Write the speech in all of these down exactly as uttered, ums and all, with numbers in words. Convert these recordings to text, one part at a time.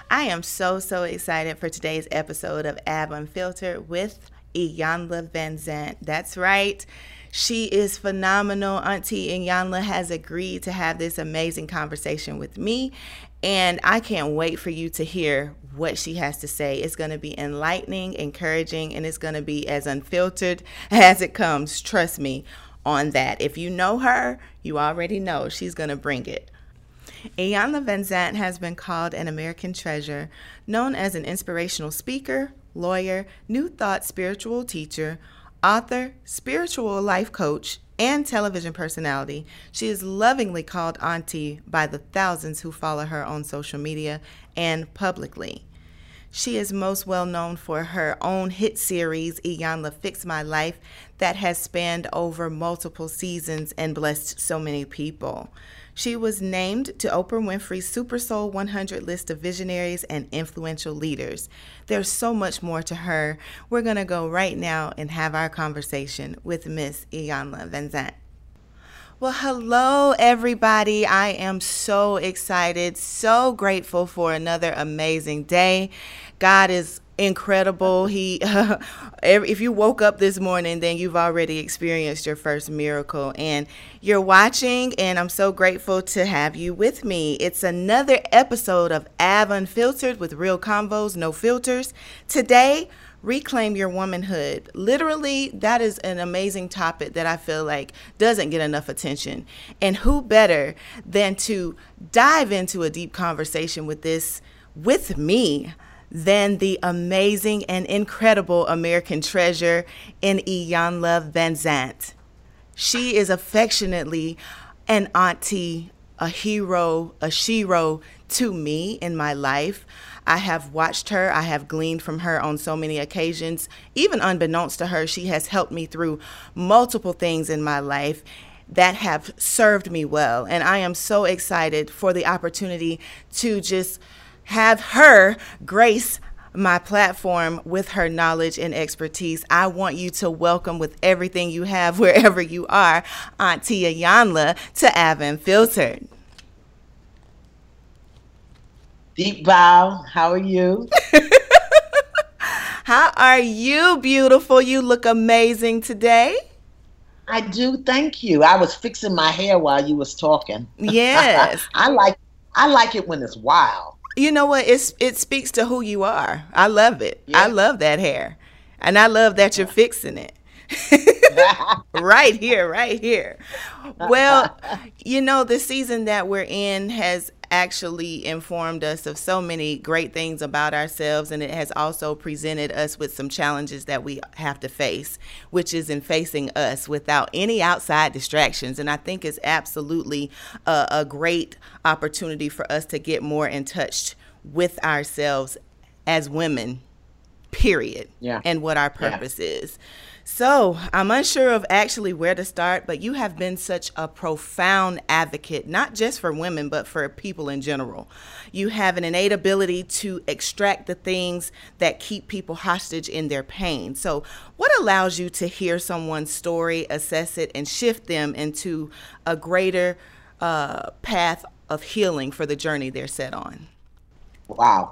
I am so, so excited for today's episode of Ab Unfiltered with Iyanla Vanzant. That's right. She is phenomenal. Auntie Iyanla has agreed to have this amazing conversation with me, and I can't wait for you to hear what she has to say. It's going to be enlightening, encouraging, and it's going to be as unfiltered as it comes. Trust me on that. If you know her, you already know she's going to bring it. Iyanla Vanzant has been called an American treasure, known as an inspirational speaker, lawyer, New Thought spiritual teacher, author, spiritual life coach, and television personality. She is lovingly called Auntie by the thousands who follow her on social media and publicly. She is most well known for her own hit series, Iyanla Fix My Life, that has spanned over multiple seasons and blessed so many people. She was named to Oprah Winfrey's Super Soul one hundred list of visionaries and influential leaders. There's so much more to her. We're going to go right now and have our conversation with Miss Iyanla Vanzant. Well, hello, everybody. I am so excited, so grateful for another amazing day. God is incredible. He, uh, if you woke up this morning, then you've already experienced your first miracle, and you're watching, and I'm so grateful to have you with me. It's another episode of Ab Unfiltered with real convos, no filters. Today, reclaim your womanhood. Literally, that is an amazing topic that I feel like doesn't get enough attention. And who better than to dive into a deep conversation with this with me than the amazing and incredible American treasure in Iyanla Vanzant. She is affectionately an auntie, a hero, a shero to me in my life. I have watched her. I have gleaned from her on so many occasions. Even unbeknownst to her, she has helped me through multiple things in my life that have served me well. And I am so excited for the opportunity to just have her grace my platform with her knowledge and expertise. I want you to welcome with everything you have wherever you are, Auntie Iyanla to Ab Unfiltered. Deep bow. How are you? How are you, beautiful? You look amazing today. I do. Thank you. I was fixing my hair while you was talking. Yes. I like I like it when it's wild. You know what? It's it speaks to who you are. I love it. Yeah. I love that hair. And I love that you're fixing it. Right here, right here. Well, you know, the season that we're in has actually informed us of so many great things about ourselves, and it has also presented us with some challenges that we have to face, which is in facing us without any outside distractions. And I think it's absolutely a, a great opportunity for us to get more in touch with ourselves as women, period, yeah. and what our purpose yeah. is. So I'm unsure of actually where to start, but you have been such a profound advocate, not just for women, but for people in general. You have an innate ability to extract the things that keep people hostage in their pain. So what allows you to hear someone's story, assess it, and shift them into a greater uh, path of healing for the journey they're set on? Wow.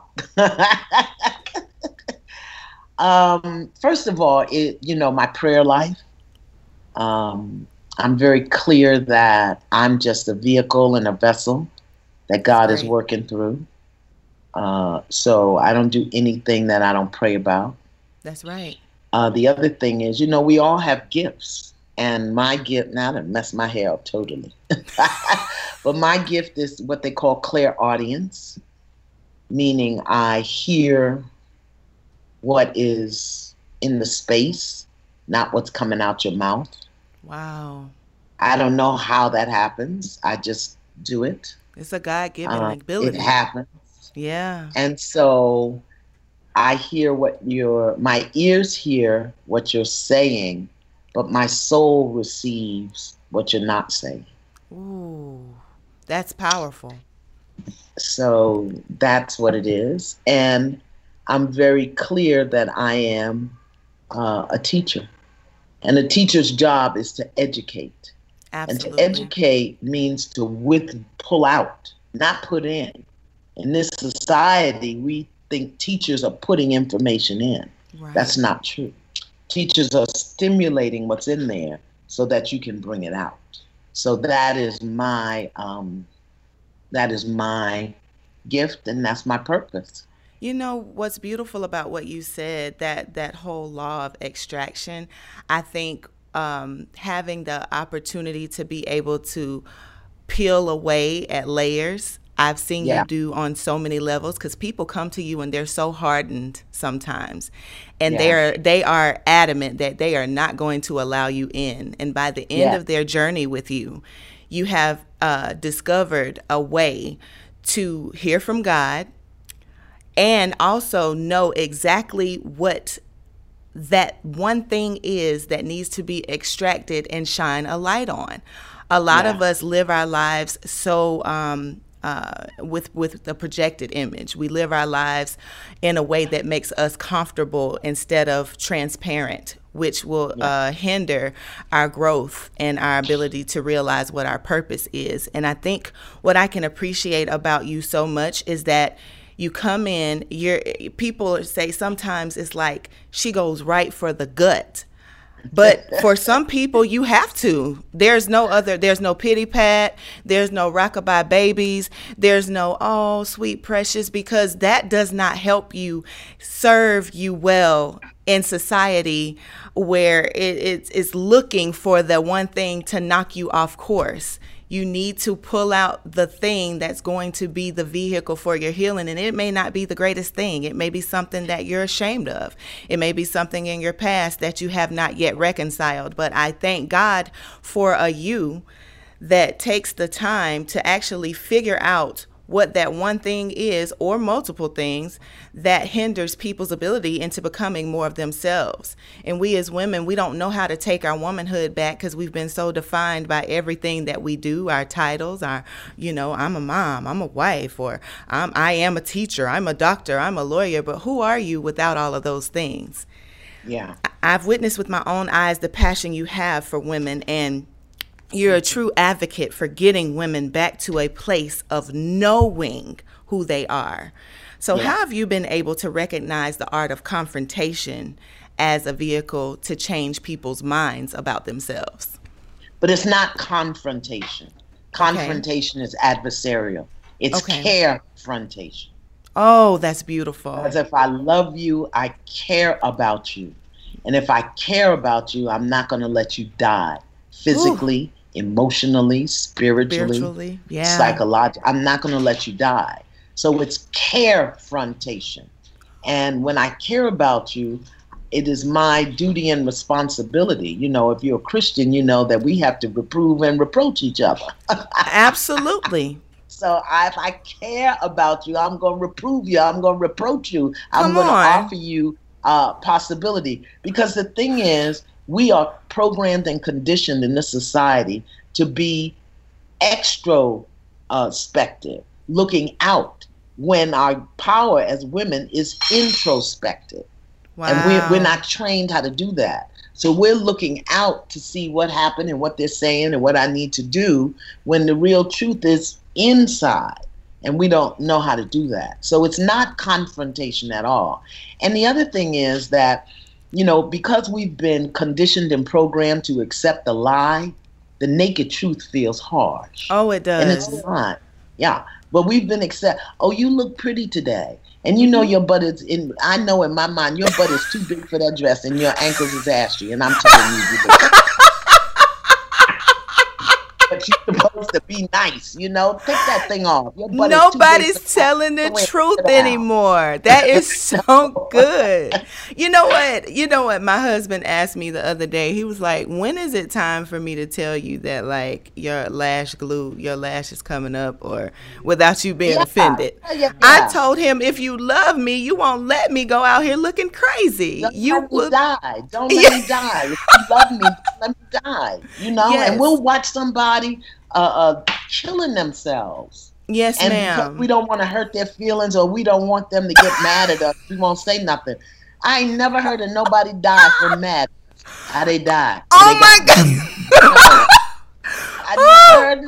Um, first of all, it, you know, my prayer life, um, I'm very clear that I'm just a vehicle and a vessel that God is working through. Uh, so I don't do anything that I don't pray about. That's right. Uh, the other thing is, you know, we all have gifts, and my gift, now that messed my hair up totally, but my gift is what they call clairaudience, meaning I hear what is in the space, not what's coming out your mouth. Wow. I don't know how that happens. I just do it. It's a God-given uh, ability. It happens. Yeah. And so I hear what your, my ears hear what you're saying, but my soul receives what you're not saying. Ooh, that's powerful. So that's what it is. And I'm very clear that I am uh, a teacher. And a teacher's job is to educate. Absolutely. And to educate means to with pull out, not put in. In this society, we think teachers are putting information in. Right. That's not true. Teachers are stimulating what's in there so that you can bring it out. So that is my um, that is my gift, and that's my purpose. You know what's beautiful about what you said, that that whole law of extraction, I think um, having the opportunity to be able to peel away at layers, I've seen yeah. you do on so many levels, because people come to you and they're so hardened sometimes, and yeah. they're they are adamant that they are not going to allow you in. And by the end yeah. of their journey with you, you have uh, discovered a way to hear from God and also know exactly what that one thing is that needs to be extracted and shine a light on. A lot yeah. of us live our lives so um, uh, with with the projected image. We live our lives in a way that makes us comfortable instead of transparent, which will yeah. uh, hinder our growth and our ability to realize what our purpose is. And I think what I can appreciate about you so much is that you come in, you're, people say sometimes it's like she goes right for the gut. But for some people, you have to. There's no other, there's no pity pat, there's no rockabye babies, there's no, oh, sweet precious, because that does not help you serve you well in society where it, it's, it's looking for the one thing to knock you off course. You need to pull out the thing that's going to be the vehicle for your healing. And it may not be the greatest thing. It may be something that you're ashamed of. It may be something in your past that you have not yet reconciled. But I thank God for a you that takes the time to actually figure out what that one thing is, or multiple things, that hinders people's ability into becoming more of themselves. And we as women, we don't know how to take our womanhood back because we've been so defined by everything that we do, our titles, our, you know, I'm a mom, I'm a wife, or I'm, I am a teacher, I'm a doctor, I'm a lawyer. But who are you without all of those things? Yeah. I've witnessed with my own eyes the passion you have for women, and you're a true advocate for getting women back to a place of knowing who they are. So yeah. how have you been able to recognize the art of confrontation as a vehicle to change people's minds about themselves? But it's not confrontation. Confrontation okay. is adversarial. It's okay. carefrontation. Oh, that's beautiful. Because if I love you, I care about you. And if I care about you, I'm not going to let you die physically, Ooh. emotionally, spiritually, spiritually yeah. psychologically. I'm not going to let you die. So it's carefrontation. And when I care about you, it is my duty and responsibility. You know, if you're a Christian, you know that we have to reprove and reproach each other. Absolutely. So I, if I care about you, I'm going to reprove you. I'm going to reproach you. I'm going to offer you uh, possibility. Because the thing is, we are programmed and conditioned in this society to be extrospective, looking out, when our power as women is introspective. Wow. And we're, we're not trained how to do that. So we're looking out to see what happened and what they're saying and what I need to do, when the real truth is inside. And we don't know how to do that. So it's not confrontation at all. And the other thing is that, you know, because we've been conditioned and programmed to accept the lie, the naked truth feels harsh. Oh, it does. And it's not. Yeah. But we've been accept. Oh, you look pretty today. And you know your butt is in, I know in my mind, your butt is too big for that dress and your ankles is ashy. And I'm telling you, you look. But you're supposed to be nice, you know? Take that thing off. Your butt Nobody's is telling the truth anymore. That is so good. You know what? You know what? My husband asked me the other day. He was like, when is it time for me to tell you that, like, your lash glue, your lash is coming up, or without you being yeah. offended? Yeah. I told him, if you love me, you won't let me go out here looking crazy. Don't you let will me die. Don't let me die. If you love me, don't let me die. You know? Yes. And we'll watch somebody Uh, uh, killing themselves. Yes, and ma'am. Because we don't want to hurt their feelings, or we don't want them to get mad at us, we won't say nothing. I ain't never heard of nobody die from mad. How they die? Oh they my God! I never heard nobody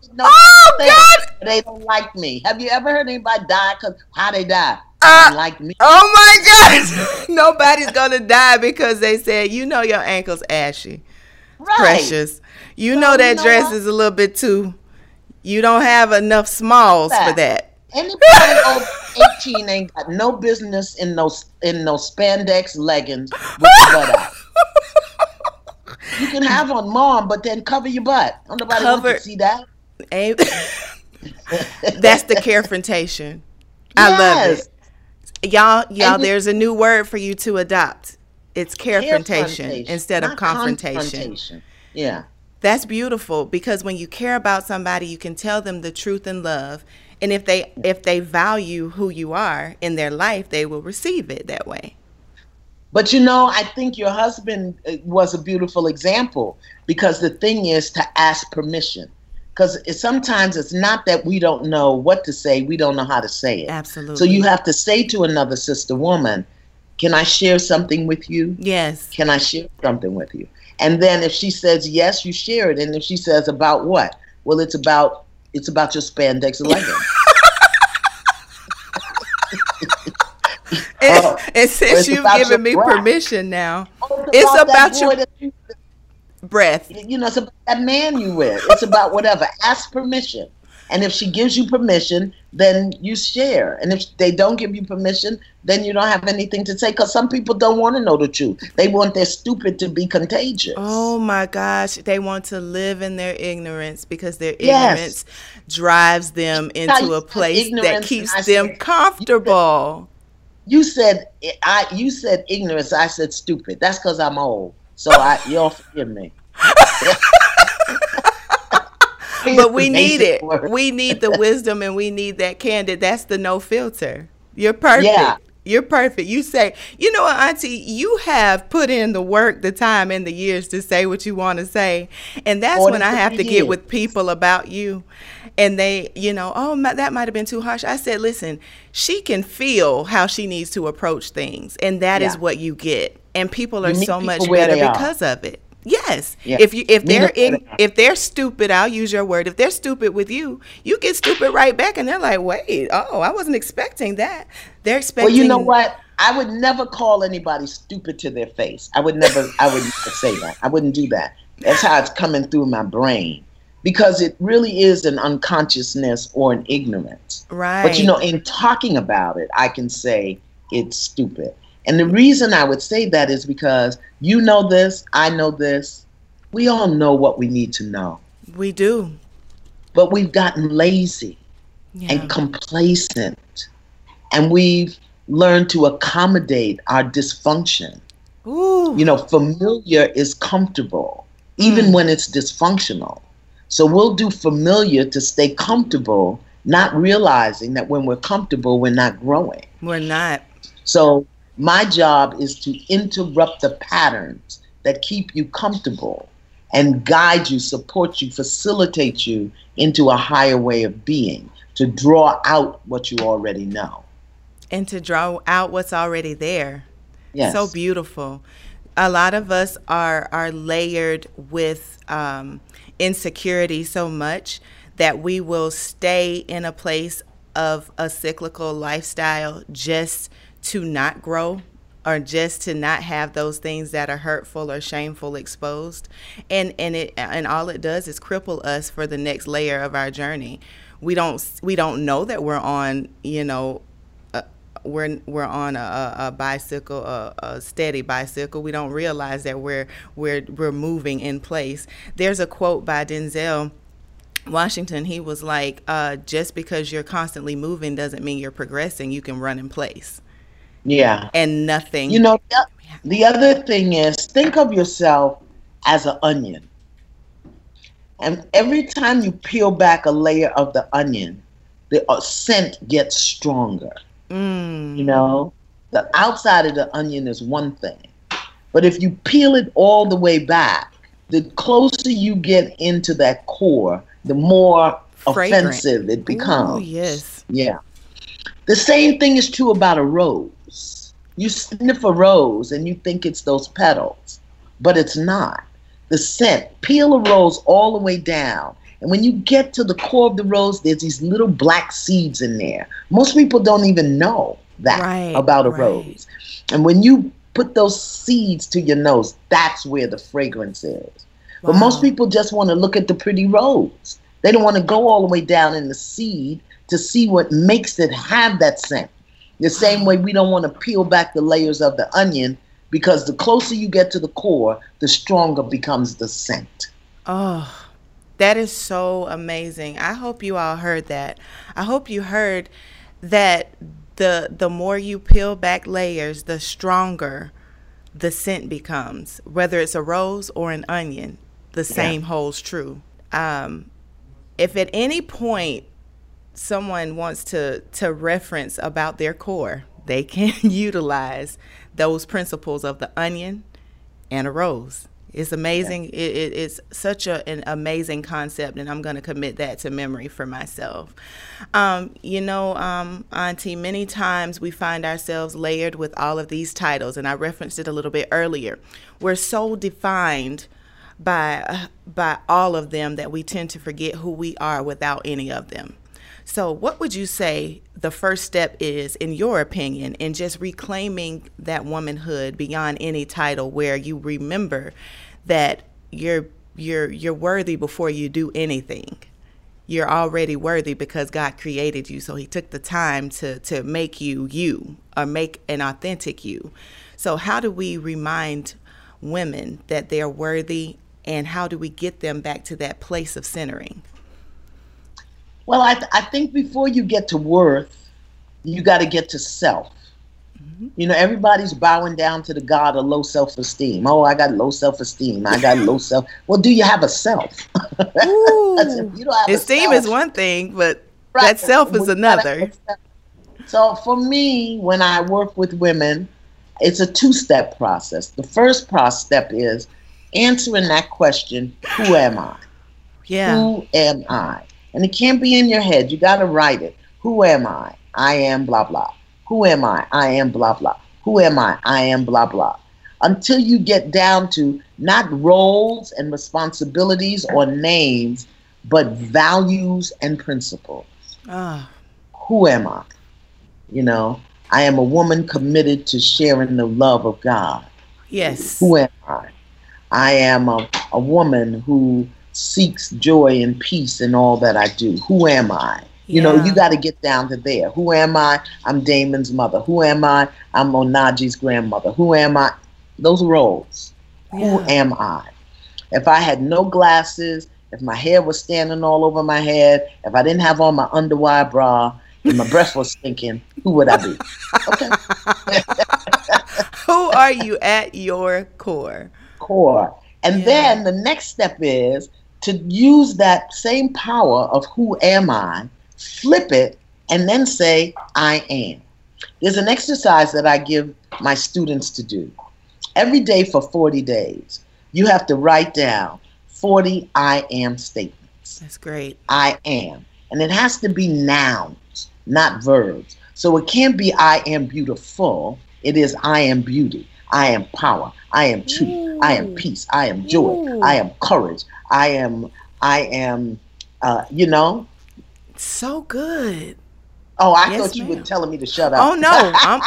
no Oh thing. God! They don't like me. Have you ever heard anybody die because how they die? Uh, They don't like me. Oh my God! Nobody's gonna die because they said, you know, your ankle's ashy, Right. precious. You So, know you that know dress what? is a little bit too. You don't have enough smalls for That. that. Anybody over eighteen ain't got no business in those in those spandex leggings with your butt out. You can have on mom, but then cover your butt. Don't nobody want Cover- to see that. Ain't- That's the confrontation. I love Yes. it. Y'all, y'all, And you- there's a new word for you to adopt. It's confrontation Confrontation, instead of not confrontation. confrontation. Yeah. That's beautiful because when you care about somebody, you can tell them the truth in love. And if they if they value who you are in their life, they will receive it that way. But you know, I think your husband uh, was a beautiful example because the thing is to ask permission. Because sometimes it's not that we don't know what to say, we don't know how to say it. Absolutely. So you have to say to another sister woman, can I share something with you? Yes. Can I share something with you? And then if she says yes, you share it. And if she says about what? Well, it's about it's about your spandex leggings. And, Oh, and since it's you've about given your me breath. permission now, Oh, it's that about boy your that you- breath. you know, it's about that man you with. It's about whatever. Ask permission. And if she gives you permission, then you share. And if they don't give you permission, then you don't have anything to say. Because some people don't want to know the truth. They want their stupid to be contagious. Oh my gosh, they want to live in their ignorance because their Yes. ignorance drives them How into you a said place that ignorance, keeps and I them said- comfortable. You said I. You said ignorance. I said stupid. That's because I'm old. So I, y'all forgive me. But we need Basic it. word. We need the wisdom and we need that candid. That's the no filter. You're perfect. Yeah. You're perfect. You say, you know what, Auntie, you have put in the work, the time, and the years to say what you want to say. And that's when I have to get years. with people about you. And they, you know, oh, my, that might have been too harsh. I said, listen, she can feel how she needs to approach things. And that is Yeah. what you get. And people are You meet so much people where better they are. because of it. Yes. Yeah. If you if Meet they're them where in, they are. if they're stupid, I'll use your word. If they're stupid with you, you get stupid right back, and they're like, "Wait, oh, I wasn't expecting that." They're expecting. Well, you know what? I would never call anybody stupid to their face. I would never. I would never say that. I wouldn't do that. That's how it's coming through my brain, because it really is an unconsciousness or an ignorance. Right. But you know, in talking about it, I can say it's stupid. And the reason I would say that is because you know this, I know this. We all know what we need to know. We do. But we've gotten lazy Yeah. and complacent. And we've learned to accommodate our dysfunction. Ooh. You know, familiar is comfortable, even Mm. when it's dysfunctional. So we'll do familiar to stay comfortable, not realizing that when we're comfortable, we're not growing. We're not. So my job is to interrupt the patterns that keep you comfortable and guide you, support you, facilitate you into a higher way of being, to draw out what you already know. And to draw out what's already there. Yes. So beautiful. A lot of us are are layered with um, insecurity so much that we will stay in a place of a cyclical lifestyle just to not grow, or just to not have those things that are hurtful or shameful exposed. And and it and all it does is cripple us for the next layer of our journey. We don't we don't know that we're on, you know, uh, we're we're on a, a bicycle, a, a steady bicycle. We don't realize that we're we're we're moving in place. There's a quote by Denzel Washington. He was like, uh, just because you're constantly moving doesn't mean you're progressing. You can run in place. Yeah. And nothing. You know, the- the other thing is, think of yourself as an onion. And every time you peel back a layer of the onion, the uh, scent gets stronger. Mm. You know, the outside of the onion is one thing. But if you peel it all the way back, the closer you get into that core, the more Fragrant. offensive it becomes. Oh, yes. Yeah. The same thing is true about a rose. You sniff a rose and you think it's those petals, but it's not. The scent, peel a rose all the way down And when you get to the core of the rose, there's these little black seeds in there. Most people don't even know that Right, about a right. rose. And when you put those seeds to your nose, that's where the fragrance is. But most Wow. people just want to look at the pretty rose. They don't want to go all the way down in the seed to see what makes it have that scent. The same way we don't want to peel back the layers of the onion, because the closer you get to the core, the stronger becomes the scent. Oh, that is so amazing. I hope you all heard that. I hope you heard that the the more you peel back layers, the stronger the scent becomes. Whether it's a rose or an onion, the same holds true. Um, if at any point someone wants to to reference about their core, they can utilize those principles of the onion and a rose. It's amazing. It, it, it's such a, an amazing concept, and I'm going to commit that to memory for myself. Um, you know, um, Auntie, many times we find ourselves layered with all of these titles, and I referenced it a little bit earlier. We're so defined by uh, by all of them that we tend to forget who we are without any of them. So what would you say the first step is, in your opinion, in just reclaiming that womanhood beyond any title, where you remember that you're you're you're worthy before you do anything? You're already worthy because God created you. So he took the time to to make you you, or make an authentic you. So how do we remind women that they're worthy, and how do we get them back to that place of centering? Well, I, th- I think before you get to worth, you got to get to self. Mm-hmm. You know, everybody's bowing down to the god of low self-esteem. Oh, I got low self-esteem. I got low self. Well, do you have a self? Ooh, you don't have esteem a is self. one thing, but Right. that self is Well, you another. gotta have a self. So for me, when I work with women, it's a two-step process. The first process step is answering that question, who am I? Yeah. Who am I? And it can't be in your head. You got to write it. Who am I? I am blah, blah. Who am I? I am blah, blah. Who am I? I am blah, blah. Until you get down to not roles and responsibilities or names, but values and principles. Oh, Who am I? You know, I am a woman committed to sharing the love of God. yes. Who am I? I am a, a woman who seeks joy and peace in all that I do. Who am I? You know, Yeah. you got to get down to there. Who am I? I'm Damon's mother. Who am I? I'm Onaji's grandmother. Who am I? Those roles. Who Yeah. am I? If I had no glasses, if my hair was standing all over my head, if I didn't have on my underwire bra, and my breath was stinking, who would I be? Okay. Who are you at your core? Core. And Yeah. then the next step is to use that same power of who am I, flip it, and then say, I am. There's an exercise that I give my students to do. Every day for forty days, you have to write down forty I am statements. That's great. I am. And it has to be nouns, not verbs. So it can't be I am beautiful. It is I am beauty. I am power. I am truth. Ooh. I am peace. I am joy. Ooh. I am courage. I am, I am, uh, you know. So good. Oh, I Yes, thought you ma'am. were telling me to shut up. Oh no, I'm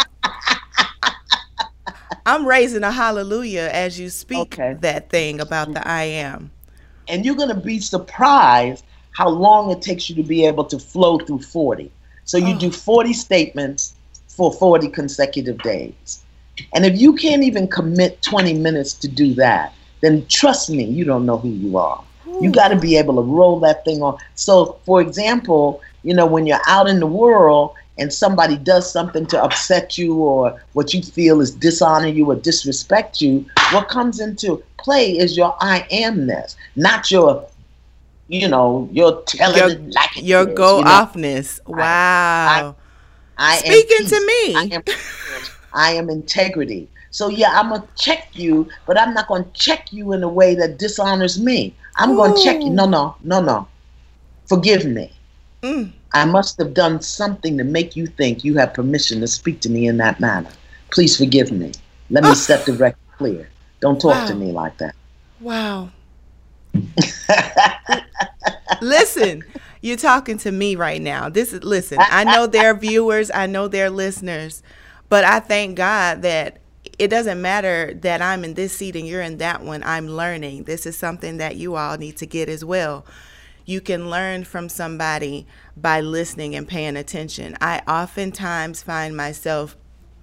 I'm raising a hallelujah as you speak Okay. that thing about the I am. And you're going to be surprised how long it takes you to be able to flow through forty. So you Oh. do forty statements for forty consecutive days. And if you can't even commit twenty minutes to do that, then trust me, you don't know who you are. You got to be able to roll that thing on. So, for example, you know, when you're out in the world and somebody does something to upset you, or what you feel is dishonor you or disrespect you, what comes into play is your I amness, not your, you know, your telling Your, it like it your is, go you know. offness. Wow. I am Speaking peace. to me. I am courage. I am integrity. So yeah, I'm gonna check you, but I'm not gonna check you in a way that dishonors me. I'm gonna check you. No, no, no, no. Forgive me. Mm. I must have done something to make you think you have permission to speak to me in that manner. Please forgive me. Let me set the record clear. Don't talk Wow. to me like that. Wow. Listen, you're talking to me right now. This is listen. I know they're viewers. I know they're listeners, but I thank God that it doesn't matter that I'm in this seat and you're in that one. I'm learning. This is something that you all need to get as well. You can learn from somebody by listening and paying attention. I oftentimes find myself,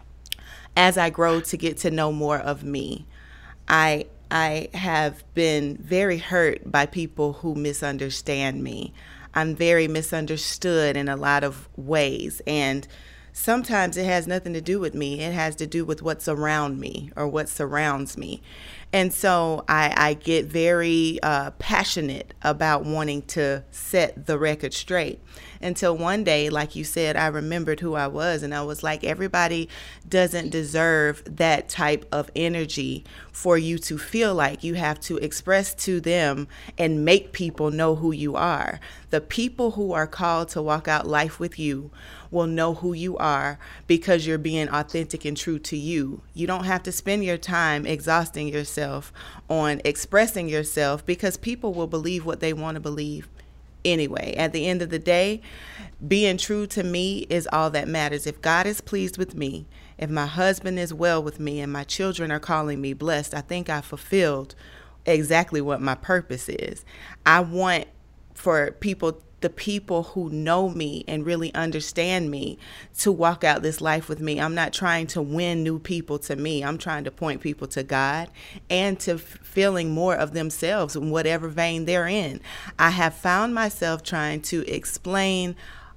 as I grow to get to know more of me, I I have been very hurt by people who misunderstand me. I'm very misunderstood in a lot of ways, and sometimes it has nothing to do with me. It has to do with what's around me or what surrounds me. And so I, I get very uh, passionate about wanting to set the record straight. Until one day, like you said, I remembered who I was, and I was like, everybody doesn't deserve that type of energy for you to feel like you have to express to them and make people know who you are. The people who are called to walk out life with you will know who you are because you're being authentic and true to you. You don't have to spend your time exhausting yourself on expressing yourself, because people will believe what they want to believe anyway. At the end of the day, being true to me is all that matters. If God is pleased with me, if my husband is well with me, and my children are calling me blessed, I think I fulfilled exactly what my purpose is. I want for people, the people who know me and really understand me, to walk out this life with me. I'm not trying to win new people to me. I'm trying to point people to God and to f- feeling more of themselves in whatever vein they're in. I have found myself trying to explain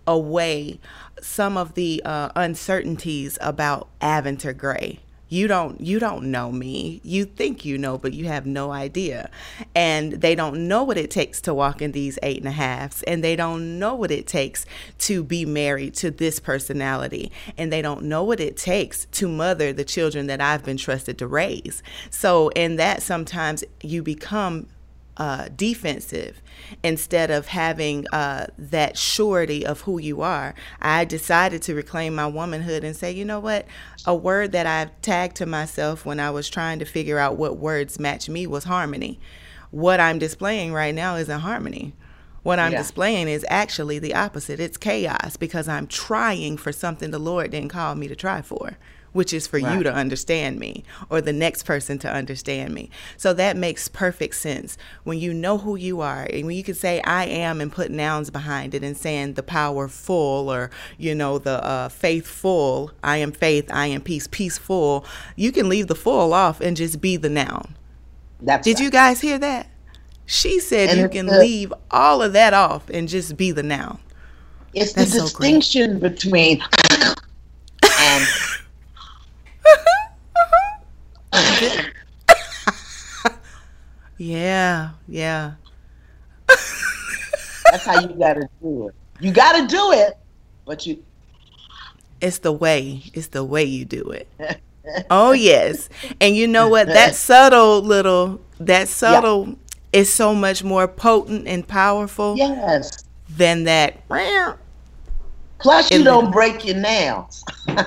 away some of the uh, uncertainties about Aventer Gray. You don't you don't know me. You think you know, but you have no idea. And they don't know what it takes to walk in these eight and a halves. And they don't know what it takes to be married to this personality. And they don't know what it takes to mother the children that I've been trusted to raise. So in that, sometimes you become Uh, defensive instead of having uh, that surety of who you are. I decided to reclaim my womanhood and say, you know what? A word that I've tagged to myself when I was trying to figure out what words match me was harmony. What I'm displaying right now isn't harmony. What I'm yeah. displaying is actually the opposite. It's chaos, because I'm trying for something the Lord didn't call me to try for, which is for right. you to understand me, or the next person to understand me. So that makes perfect sense. When you know who you are, and when you can say I am and put nouns behind it and saying the powerful, or, you know, the uh, faithful, I am faith, I am peace, peaceful, you can leave the full off and just be the noun. That's Did right. you guys hear that? She said and you can the, leave all of that off and just be the noun. It's That's the so distinction great. between and yeah, yeah. That's how you gotta do it. You gotta do it, but you. It's the way. It's the way you do it. Oh yes, and you know what? That subtle little, that subtle yeah. is so much more potent and powerful. Yes. Than that. Plus, you don't break your nails.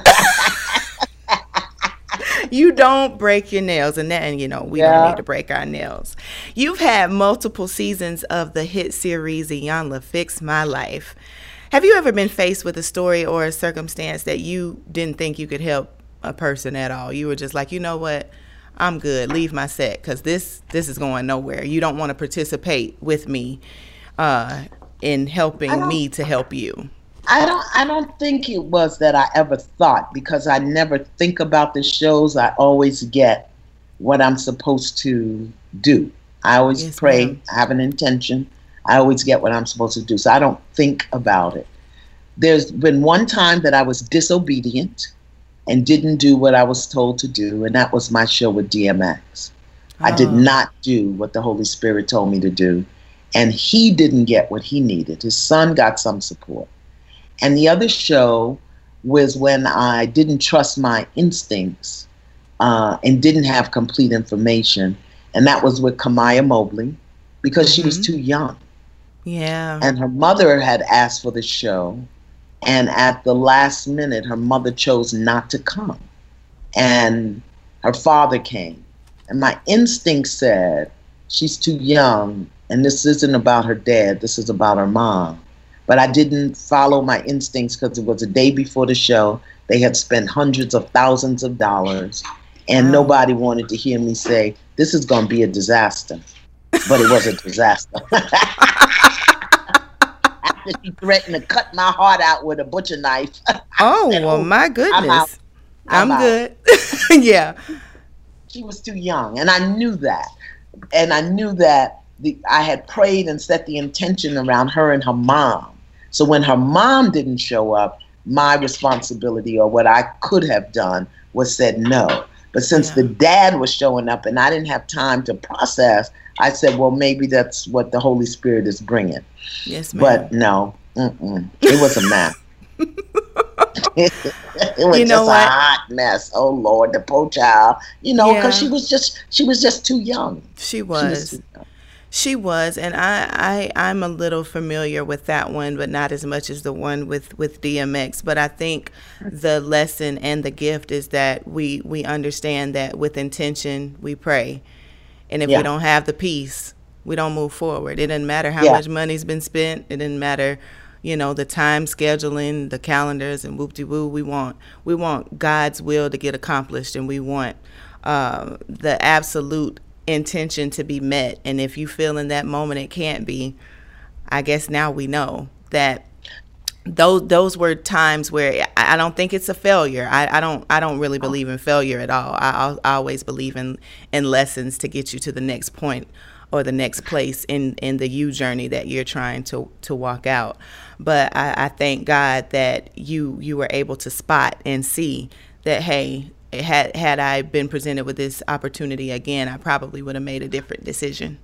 You don't break your nails, and then, you know, we yeah. don't need to break our nails. You've had multiple seasons of the hit series Iyanla Fix My Life. Have you ever been faced with a story or a circumstance that you didn't think you could help a person at all? You were just like, you know what, I'm good, leave my set, because this this is going nowhere. You don't want to participate with me uh, in helping me to help you. I don't I don't think it was that I ever thought, because I never think about the shows. I always get what I'm supposed to do. I always yes, pray, ma'am. I have an intention. I always get what I'm supposed to do. So I don't think about it. There's been one time that I was disobedient and didn't do what I was told to do, and that was my show with D M X. Oh. I did not do what the Holy Spirit told me to do, and he didn't get what he needed. His son got some support. And the other show was when I didn't trust my instincts uh, and didn't have complete information. And that was with Kamaya Mobley, because mm-hmm. she was too young. Yeah. And her mother had asked for the show. And at the last minute, her mother chose not to come. And her father came. And my instinct said, she's too young, and this isn't about her dad, this is about her mom. But I didn't follow my instincts because it was a day before the show. They had spent hundreds of thousands of dollars, and Wow. nobody wanted to hear me say, this is going to be a disaster. But it was a disaster. After she threatened to cut my heart out with a butcher knife. Oh, said, well, "Oh, my I'm out. goodness. I'm, I'm out." good. Yeah. She was too young, and I knew that. And I knew that the, I had prayed and set the intention around her and her mom. So when her mom didn't show up, my responsibility, or what I could have done, was said no. But since Yeah. the dad was showing up and I didn't have time to process, I said, well, maybe that's what the Holy Spirit is bringing. Yes, ma'am. But no, mm-mm. It was a mess. It was You know just what? a hot mess. Oh Lord, the poor child. You know, because Yeah. she was just she was just too young. She She was was. too young. She was, and I, I, I'm a little familiar with that one, but not as much as the one with, with D M X. But I think the lesson and the gift is that we, we understand that with intention, we pray. And if we Yeah, don't have the peace, we don't move forward. It doesn't matter how yeah, much money's been spent. It doesn't matter, you know, the time scheduling, the calendars, and whoop-de-woo. We want, we want God's will to get accomplished, and we want uh, the absolute intention to be met. And if you feel in that moment it can't be, I guess now we know that those those were times where I I don't think it's a failure. I, I don't I don't really believe in failure at all. I, I'll- I always believe in in lessons to get you to the next point or the next place in in the you journey that you're trying to to walk out. But I, I thank God that you you were able to spot and see that, hey, had had I been presented with this opportunity again, I probably would have made a different decision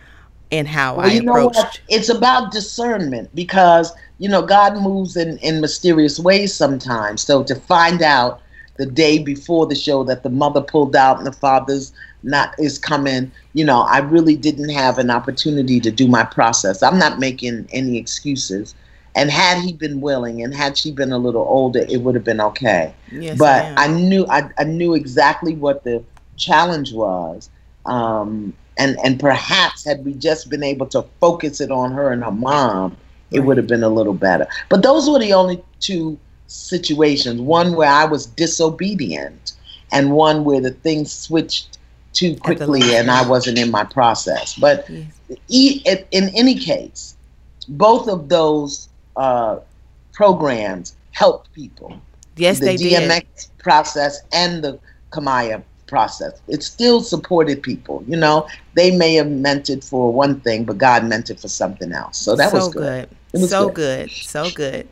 in how Well, I you know what? approached. It's about discernment because, you know, God moves in, in mysterious ways sometimes. So to find out the day before the show that the mother pulled out and the father's not is coming, you know, I really didn't have an opportunity to do my process. I'm not making any excuses. And had he been willing and had she been a little older, it would have been okay. Yes, But ma'am. I knew I, I knew exactly what the challenge was. Um, and, and perhaps had we just been able to focus it on her and her mom, it would have Right. been a little better. But those were the only two situations. One where I was disobedient and one where the thing switched too At the quickly last and I minute. wasn't in my process. But Yes. e- in any case, both of those uh, programs helped people. Yes, The they did. D M X process and the Kamaya process. It still supported people. You know, they may have meant it for one thing, but God meant it for something else. So that was So good. good. It was So good. good. So good.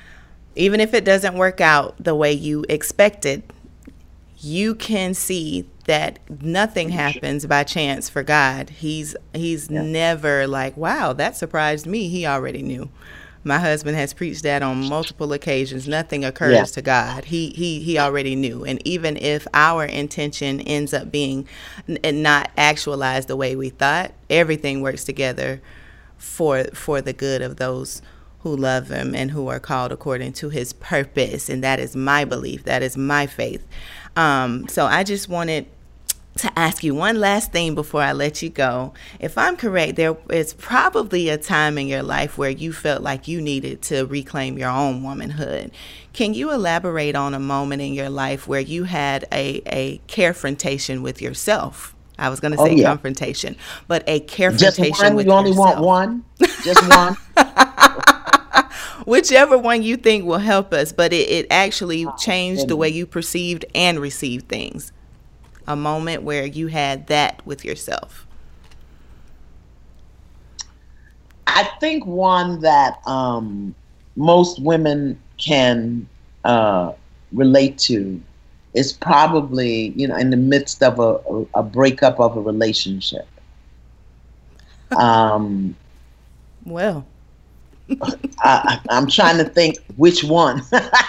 Even if it doesn't work out the way you expected, you can see that nothing happens by chance for God. He's he's Yeah. never like, wow, that surprised me. He already knew. My husband has preached that on multiple occasions. Nothing occurs Yeah. to God. He he he already knew. And even if our intention ends up being n- and not actualized the way we thought, everything works together for for the good of those who love him and who are called according to his purpose. And that is my belief. That is my faith. Um, so I just wanted to ask you one last thing before I let you go. If I'm correct, there is probably a time in your life where you felt like you needed to reclaim your own womanhood. Can you elaborate on a moment in your life where you had a, a carefrontation with yourself? I was going to Oh say yeah. confrontation, but a Just carefrontation one? with You only want yourself. one? Just one? Whichever one you think will help us, but it, it actually Oh, changed the way goodness. you perceived and received things. A moment where you had that with yourself. I think one that um, most women can uh, relate to is probably, you know, in the midst of a, a, a breakup of a relationship. Um, Well, I, I- I'm trying to think which one.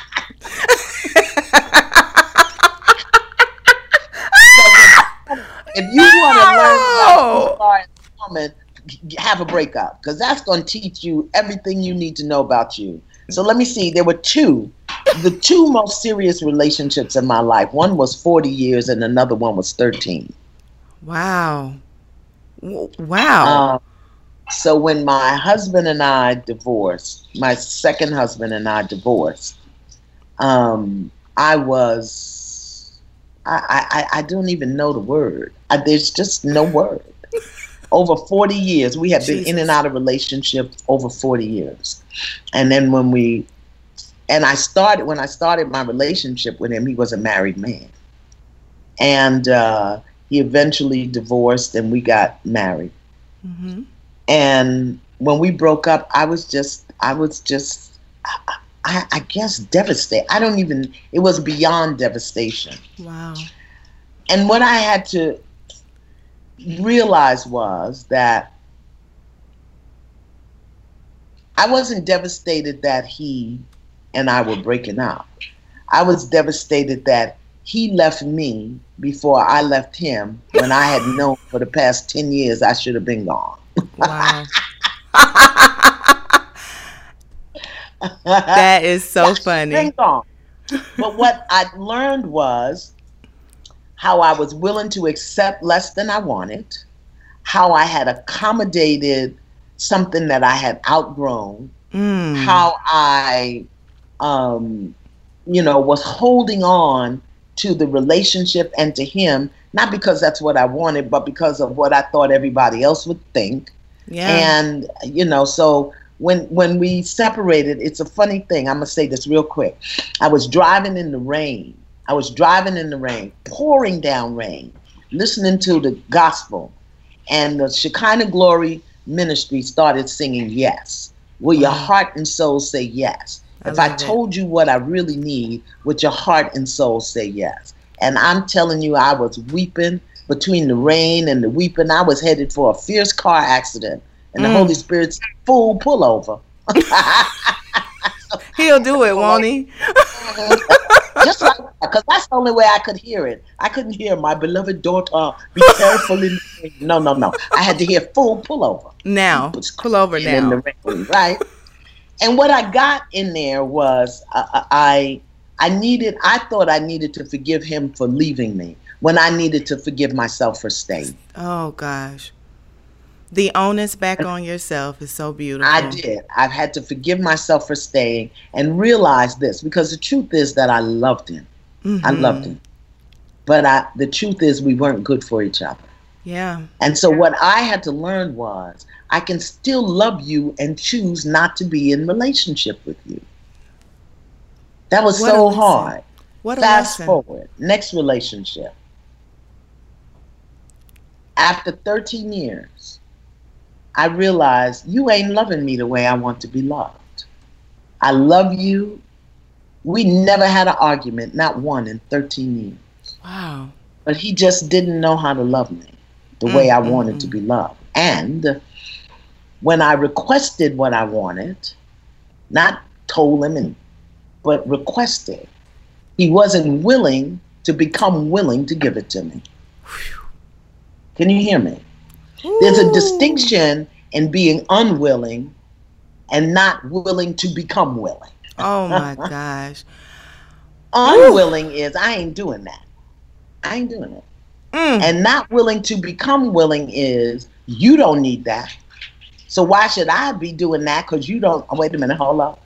If you want to learn about who you no! are as a woman, g- have a breakup because that's going to teach you everything you need to know about you. So let me see. There were two, the two most serious relationships in my life. One was forty years and another one was thirteen. Wow. Wow. Um, so when my husband and I divorced, my second husband and I divorced, um, I was, I, I, I don't even know the word. I, there's just no word. Over forty years, we have been Jesus. in and out of relationships over forty years. And then when we, and I started, when I started my relationship with him, he was a married man. And uh, he eventually divorced and we got married. Mm-hmm. And when we broke up, I was just, I was just, I, I guess devastated. I don't even, it was beyond devastation. Wow. And what I had to realize was that I wasn't devastated that he and I were breaking up. I was devastated that he left me before I left him, when I had known for the past ten years I should have been gone. Wow. That is so funny. Been gone. But what I learned was how I was willing to accept less than I wanted, how I had accommodated something that I had outgrown, Mm. how I, um, you know, was holding on to the relationship and to him, not because that's what I wanted, but because of what I thought everybody else would think. Yeah. And, you know, so when when we separated, it's a funny thing. I'm going to say this real quick. I was driving in the rain. I was driving in the rain, pouring down rain, listening to the gospel. And the Shekinah Glory Ministry started singing Yes. Will your heart and soul say yes? I If I love it. told you what I really need, would your heart and soul say yes? And I'm telling you, I was weeping between the rain and the weeping. I was headed for a fierce car accident. And the Mm. Holy Spirit said, fool, pull over. He'll do it, won't he? Just like that, because that's the only way I could hear it. I couldn't hear my beloved daughter, be careful in the rain. No, no, no. I had to hear full pull over. Now. Pull over In now. the rain, right? And what I got in there was uh, I I needed, I thought I needed to forgive him for leaving me when I needed to forgive myself for staying. Oh, gosh. The onus back on yourself is so beautiful. I did. I've had to forgive myself for staying and realize this, because the truth is that I loved him. Mm-hmm. I loved him. But I, the truth is we weren't good for each other. Yeah. And so what I had to learn was I can still love you and choose not to be in relationship with you. That was What a so lesson. hard. What a Fast lesson. forward, next relationship. After thirteen years, I realized you ain't loving me the way I want to be loved. I love you. We never had an argument, not one in thirteen years. Wow. But he just didn't know how to love me the Mm, way I mm, wanted mm. to be loved. And when I requested what I wanted, not told him, and, but requested, he wasn't willing to become willing to give it to me. Can you hear me? There's a Ooh. distinction in being unwilling and not willing to become willing. Oh, my gosh. Unwilling is, I ain't doing that. I ain't doing it. Mm. And not willing to become willing is, you don't need that. So why should I be doing that? Because you don't, oh, wait a minute, hold up.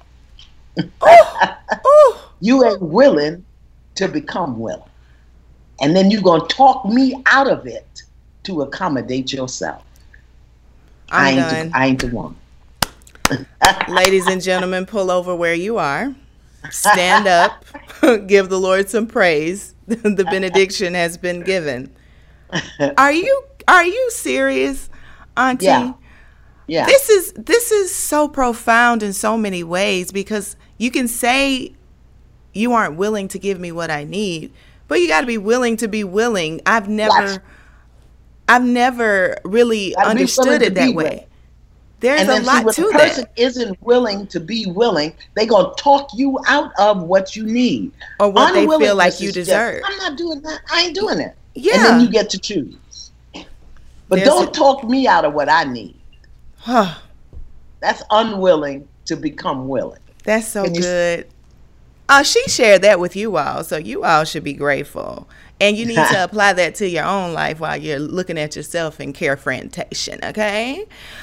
Ooh. You ain't willing to become willing. And then you're going to talk me out of it to accommodate yourself. I I'm ain't, done. the, I ain't the one. Ladies and gentlemen, pull over where you are. Stand up. Give the Lord some praise. The benediction has been given. Are you are you serious, Auntie? Yeah. Yeah. This is this is so profound in so many ways, because you can say you aren't willing to give me what I need, but you got to be willing to be willing. I've never Yes. I've never really Gotta be understood willing to it that be way. willing. There's And a then see, lot when to the person that. isn't willing to be willing, they're going to talk you out of what you need. Or what they feel Unwillingness like you is just, deserve. I'm not doing that. I ain't doing it. Yeah. And then you get to choose. But There's don't a- talk me out of what I need. Huh. That's unwilling to become willing. That's so Can you- good. Uh, she shared that with you all, so you all should be grateful. And you need to apply that to your own life while you're looking at yourself in carefrontation, okay?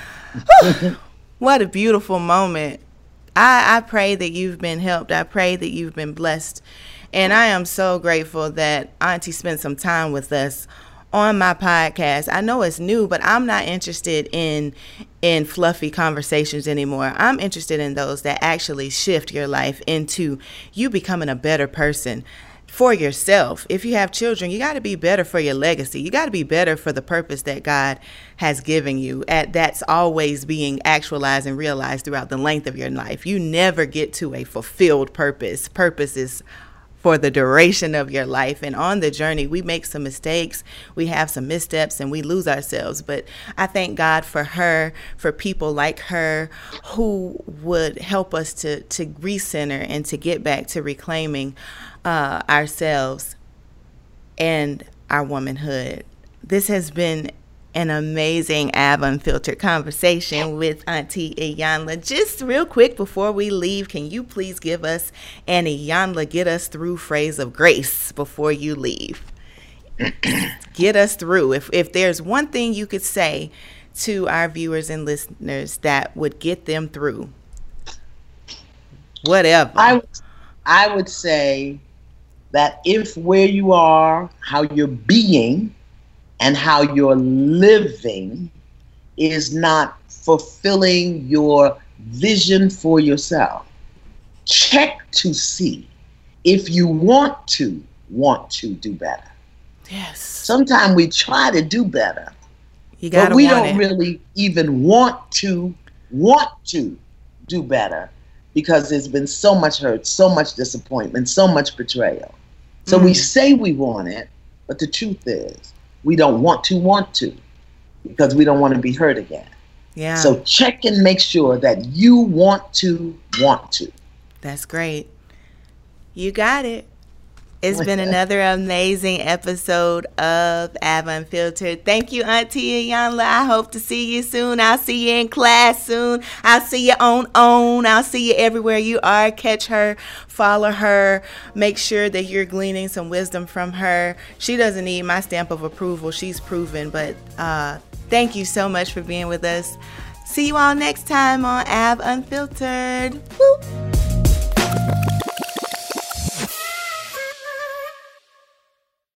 What a beautiful moment. I, I pray that you've been helped. I pray that you've been blessed. And I am so grateful that Auntie spent some time with us on my podcast. I know it's new, but I'm not interested in in fluffy conversations anymore. I'm interested in those that actually shift your life into you becoming a better person for yourself. If you have children, you got to be better for your legacy. You got to be better for the purpose that God has given you. At that's always being actualized and realized throughout the length of your life. You never get to a fulfilled purpose. Purpose is for the duration of your life. And on the journey, we make some mistakes, we have some missteps, and we lose ourselves. But I thank God for her, for people like her who would help us to, to recenter and to get back to reclaiming uh, ourselves and our womanhood. This has been an amazing Av Unfiltered conversation with Auntie Iyanla. Just real quick before we leave, can you please give us an Iyanla get us through phrase of grace before you leave? Get us through. If if there's one thing you could say to our viewers and listeners that would get them through, whatever. I, I would say that if where you are, how you're being, and how you're living is not fulfilling your vision for yourself, check to see if you want to want to do better. Yes. Sometimes we try to do better, you gotta but we want don't it. really even want to want to do better because there's been so much hurt, so much disappointment, so much betrayal. So mm. we say we want it, but the truth is, we don't want to want to because we don't want to be hurt again. Yeah. So check and make sure that you want to want to. That's great. You got it. It's been another amazing episode of Av Unfiltered. Thank you, Auntie Iyanla. I hope to see you soon. I'll see you in class soon. I'll see you on OWN. I'll see you everywhere you are. Catch her, follow her. Make sure that you're gleaning some wisdom from her. She doesn't need my stamp of approval. She's proven. But uh, thank you so much for being with us. See you all next time on Av Unfiltered. Woo!